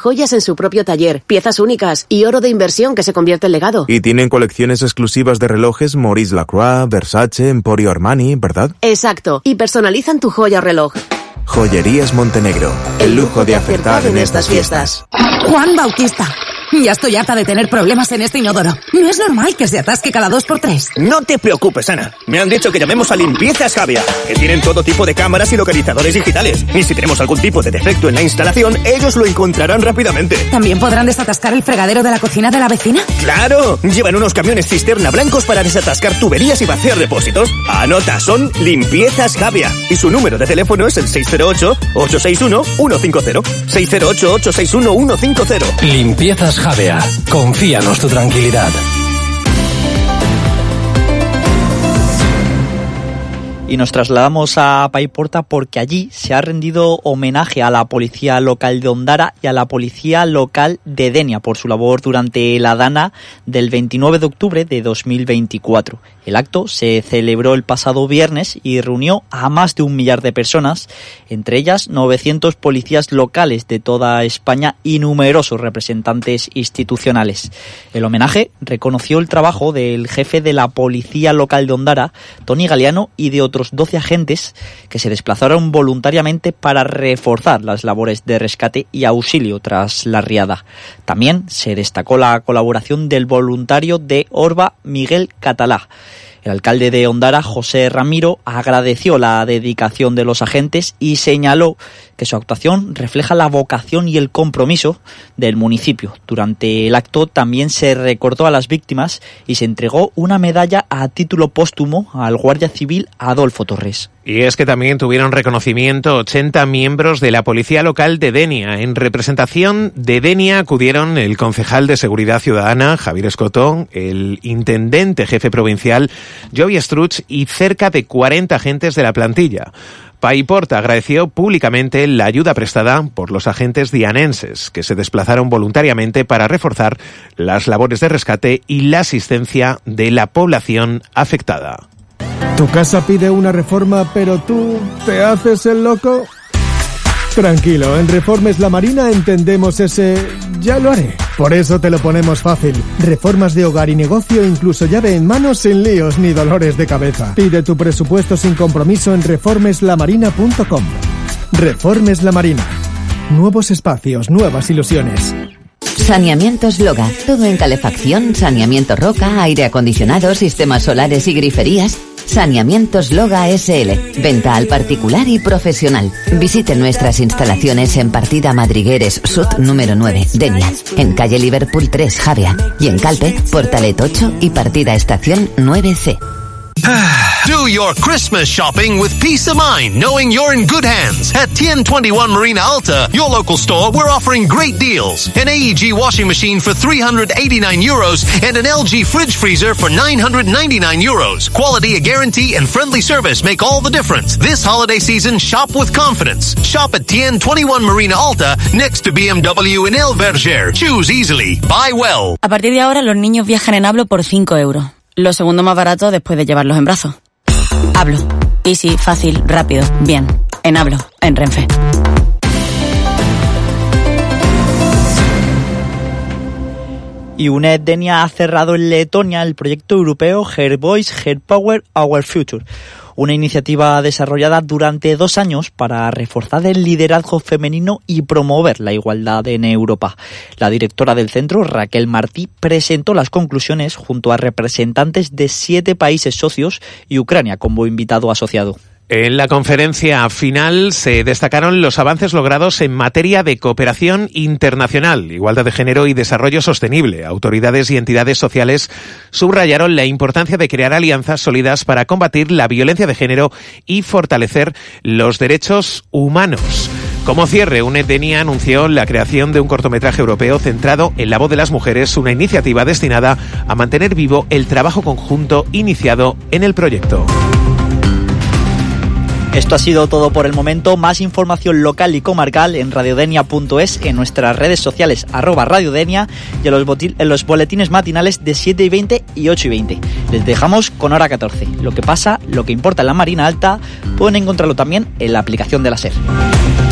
joyas en su propio taller, piezas únicas y oro de inversión que se convierte en legado. Y tienen colecciones exclusivas de relojes Maurice Lacroix, Versace, Emporio Armani, ¿verdad? Exacto, y personalizan tu joya o reloj. Joyerías Montenegro, el lujo de acertar en estas fiestas. Juan Bautista, ya estoy harta de tener problemas en este inodoro. No es normal que se atasque cada 2x3. No te preocupes, Ana. Me han dicho que llamemos a Limpiezas Javia, que tienen todo tipo de cámaras y localizadores digitales. Y si tenemos algún tipo de defecto en la instalación, ellos lo encontrarán rápidamente. ¿También podrán desatascar el fregadero de la cocina de la vecina? ¡Claro! Llevan unos camiones cisterna blancos para desatascar tuberías y vaciar depósitos. Anota, son Limpiezas Javia. Y su número de teléfono es el 608-861-150. 608-861-150. Limpiezas Javea. Confíanos tu tranquilidad. Y nos trasladamos a Paiporta porque allí se ha rendido homenaje a la policía local de Ondara y a la policía local de Denia por su labor durante la Dana del 29 de octubre de 2024. El acto se celebró el pasado viernes y reunió a más de 1 millar de personas, entre ellas 900 policías locales de toda España y numerosos representantes institucionales. El homenaje reconoció el trabajo del jefe de la policía local de Ondara, Toni Galeano, y de otros 12 agentes que se desplazaron voluntariamente para reforzar las labores de rescate y auxilio tras la riada. También se destacó la colaboración del voluntario de Orba, Miguel Catalá. El alcalde de Ondara, José Ramiro, agradeció la dedicación de los agentes y señaló que su actuación refleja la vocación y el compromiso del municipio. Durante el acto también se recordó a las víctimas y se entregó una medalla a título póstumo al guardia civil Adolfo Torres. Y es que también tuvieron reconocimiento 80 miembros de la policía local de Denia. En representación de Denia acudieron el concejal de Seguridad Ciudadana, Javier Escotón, el intendente jefe provincial, Jovi Struch, y cerca de 40 agentes de la plantilla. Paiporta agradeció públicamente la ayuda prestada por los agentes dianenses, que se desplazaron voluntariamente para reforzar las labores de rescate y la asistencia de la población afectada. ¿Tu casa pide una reforma, pero tú te haces el loco? Tranquilo, en Reformes La Marina entendemos ese "ya lo haré". Por eso te lo ponemos fácil. Reformas de hogar y negocio, incluso llave en mano, sin líos ni dolores de cabeza. Pide tu presupuesto sin compromiso en reformeslamarina.com. Reformes La Marina. Nuevos espacios, nuevas ilusiones. Saneamientos Loga. Todo en calefacción, saneamiento roca, aire acondicionado, sistemas solares y griferías. Saneamientos Loga SL. Venta al particular y profesional. Visite nuestras instalaciones en Partida Madrigueres Sud número 9, Denia. En calle Liverpool 3, Javea. Y en Calpe, Portalet 8 y Partida Estación 9C. Do your Christmas shopping with peace of mind, knowing you're in good hands. At 1021 Marina Alta, your local store, we're offering great deals. An AEG washing machine for €389 and an LG fridge freezer for €999. Quality, a guarantee, and friendly service make all the difference. This holiday season, shop with confidence. Shop at 1021 Marina Alta, next to BMW in El Verger. Choose easily. Buy well. A partir de ahora, los niños viajan en Hablo por €5. Lo segundo más barato después de llevarlos en brazos. Hablo. Easy, fácil, rápido, bien. En Hablo, en Renfe. Y UNED Denia ha cerrado en Letonia el proyecto europeo Her Voice, Her Power, Our Future. Una iniciativa desarrollada durante 2 años para reforzar el liderazgo femenino y promover la igualdad en Europa. La directora del centro, Raquel Martí, presentó las conclusiones junto a representantes de 7 países socios y Ucrania como invitado asociado. En la conferencia final se destacaron los avances logrados en materia de cooperación internacional, igualdad de género y desarrollo sostenible. Autoridades y entidades sociales subrayaron la importancia de crear alianzas sólidas para combatir la violencia de género y fortalecer los derechos humanos. Como cierre, UNED Denia anunció la creación de un cortometraje europeo centrado en la voz de las mujeres, una iniciativa destinada a mantener vivo el trabajo conjunto iniciado en el proyecto. Esto ha sido todo por el momento. Más información local y comarcal en radiodenia.es, en nuestras redes sociales @radiodenia y en los boletines matinales de 7:20 y 8:20. Les dejamos con hora 14. Lo que pasa, lo que importa en la Marina Alta, pueden encontrarlo también en la aplicación de la SER.